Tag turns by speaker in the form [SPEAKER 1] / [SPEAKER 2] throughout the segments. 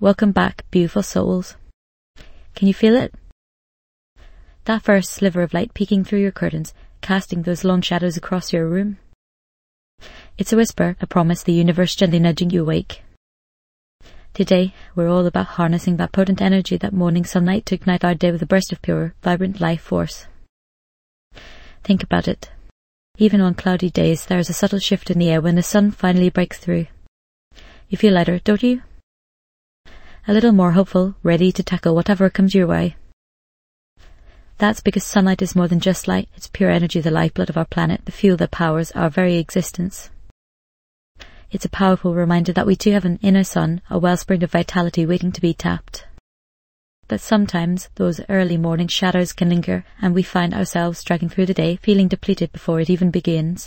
[SPEAKER 1] Welcome back, beautiful souls. Can you feel it? That first sliver of light peeking through your curtains, casting those long shadows across your room. It's a whisper, a promise, the universe gently nudging you awake. Today, we're all about harnessing that potent energy, that morning sunlight, to ignite our day with a burst of pure, vibrant life force. Think about it. Even on cloudy days, there is a subtle shift in the air when the sun finally breaks through. You feel lighter, don't you? A little more hopeful, ready to tackle whatever comes your way. That's because sunlight is more than just light. It's pure energy, the lifeblood of our planet, the fuel that powers our very existence. It's a powerful reminder that we too have an inner sun, a wellspring of vitality waiting to be tapped. But sometimes those early morning shadows can linger, and we find ourselves dragging through the day, feeling depleted before it even begins.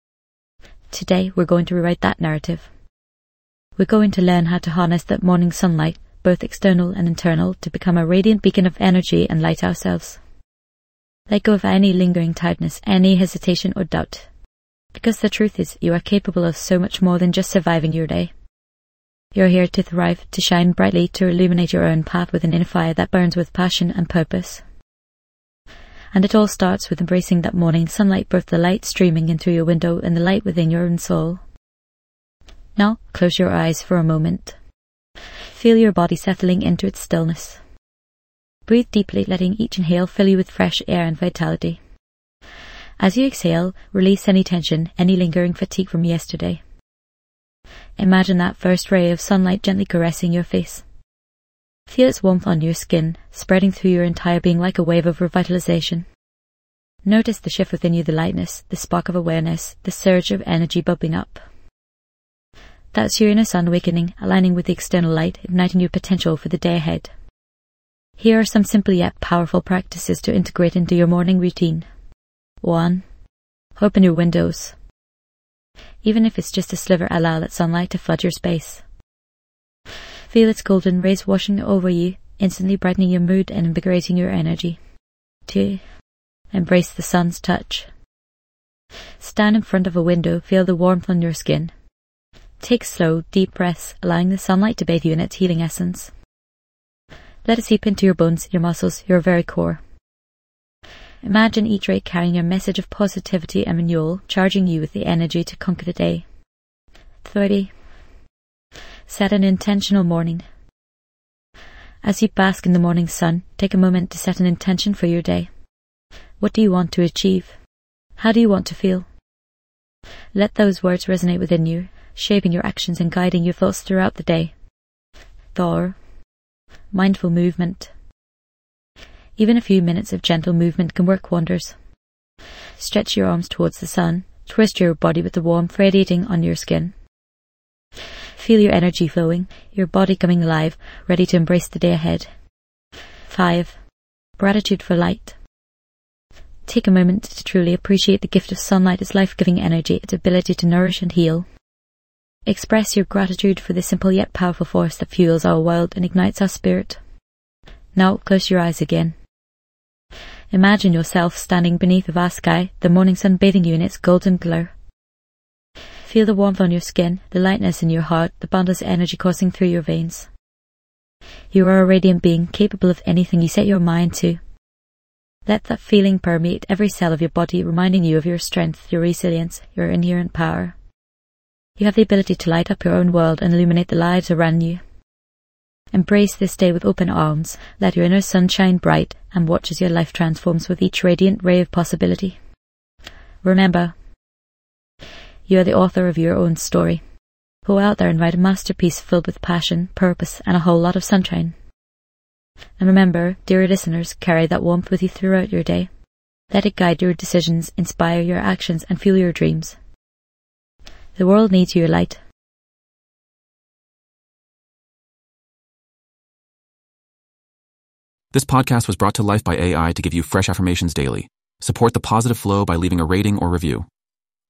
[SPEAKER 1] Today we're going to rewrite that narrative. We're going to learn how to harness that morning sunlight, both external and internal, to become a radiant beacon of energy and light ourselves. Let go of any lingering tiredness, any hesitation or doubt. Because the truth is, you are capable of so much more than just surviving your day. You're here to thrive, to shine brightly, to illuminate your own path with an inner fire that burns with passion and purpose. And it all starts with embracing that morning sunlight, both the light streaming in through your window and the light within your own soul. Now, close your eyes for a moment. Feel your body settling into its stillness. Breathe deeply, letting each inhale fill you with fresh air and vitality. As you exhale, release any tension, any lingering fatigue from yesterday. Imagine that first ray of sunlight gently caressing your face. Feel its warmth on your skin, spreading through your entire being like a wave of revitalization. Notice the shift within you, the lightness, the spark of awareness, the surge of energy bubbling up. That's your inner sun awakening, aligning with the external light, igniting your potential for the day ahead. Here are some simple yet powerful practices to integrate into your morning routine. 1. Open your windows. Even if it's just a sliver, allow that sunlight to flood your space. Feel its golden rays washing over you, instantly brightening your mood and invigorating your energy. 2. Embrace the sun's touch. Stand in front of a window, feel the warmth on your skin. Take slow, deep breaths, allowing the sunlight to bathe you in its healing essence. Let it seep into your bones, your muscles, your very core. Imagine each ray carrying a message of positivity and renewal, charging you with the energy to conquer the day. 3. Set an intentional morning. As you bask in the morning sun, take a moment to set an intention for your day. What do you want to achieve? How do you want to feel? Let those words resonate within you, shaping your actions and guiding your thoughts throughout the day. 4. Mindful movement. Even a few minutes of gentle movement can work wonders. Stretch your arms towards the sun, twist your body with the warmth radiating on your skin. Feel your energy flowing, your body coming alive, ready to embrace the day ahead. 5. Gratitude for light. Take a moment to truly appreciate the gift of sunlight, its life-giving energy, its ability to nourish and heal. Express your gratitude for the simple yet powerful force that fuels our world and ignites our spirit. Now close your eyes again. Imagine yourself standing beneath a vast sky, the morning sun bathing you in its golden glow. Feel the warmth on your skin, the lightness in your heart, the boundless energy coursing through your veins. You are a radiant being, capable of anything you set your mind to. Let that feeling permeate every cell of your body, reminding you of your strength, your resilience, your inherent power. You have the ability to light up your own world and illuminate the lives around you. Embrace this day with open arms, let your inner sun shine bright, and watch as your life transforms with each radiant ray of possibility. Remember, you are the author of your own story. Go out there and write a masterpiece filled with passion, purpose, and a whole lot of sunshine. And remember, dear listeners, carry that warmth with you throughout your day. Let it guide your decisions, inspire your actions, and fuel your dreams. The world needs your light.
[SPEAKER 2] This podcast was brought to life by AI to give you fresh affirmations daily. Support the positive flow by leaving a rating or review.